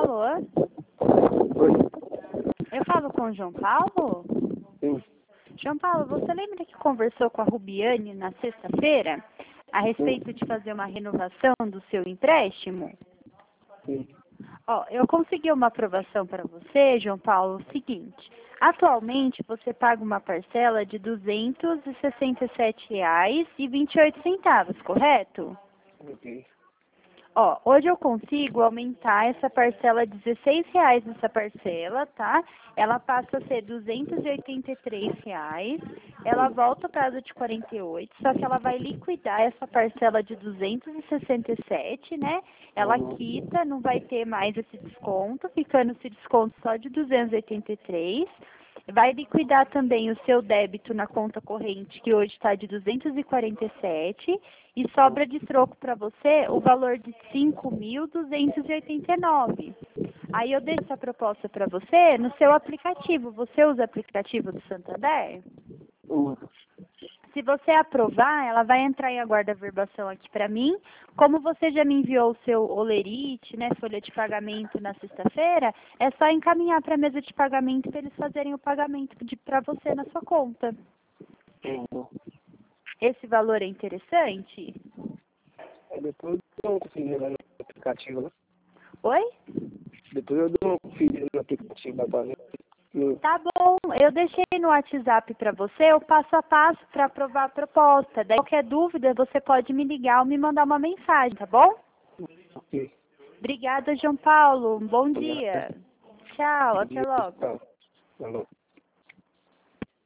Alô? Oi. Eu falo com o João Paulo? Sim. João Paulo, você lembra que conversou com a Rubiane na sexta-feira a respeito de fazer uma renovação do seu empréstimo? Sim. Ó, eu consegui uma aprovação para você, João Paulo, o seguinte. Atualmente, você paga uma parcela de R$ 267,28, correto? Ok. Ó, hoje eu consigo aumentar essa parcela de R$ 16 nessa parcela, tá? Ela passa a ser R$ 283, ela volta ao prazo de 48, só que ela vai liquidar essa parcela de 267, né? Ela quita, não vai ter mais esse desconto, ficando esse desconto só de 283. Vai liquidar também o seu débito na conta corrente, que hoje está de 247, e sobra de troco para você o valor de 5.289. Aí eu deixo essa proposta para você no seu aplicativo. Você usa o aplicativo do Santander? Se você aprovar, ela vai entrar em aguarda-verbação aqui para mim. Como você já me enviou o seu olerite, né, folha de pagamento na sexta-feira, é só encaminhar para a mesa de pagamento para eles fazerem o pagamento para você na sua conta. Esse valor é interessante? Depois eu dou uma conferida no aplicativo, né? Oi? Depois eu dou uma conferida no aplicativo da Bahia. Tá bom, eu deixei no WhatsApp para você o passo a passo para aprovar a proposta. Daí qualquer dúvida você pode me ligar ou me mandar uma mensagem, tá bom? Ok. Obrigada, João Paulo. Um bom dia. Tchau, até logo. Alô.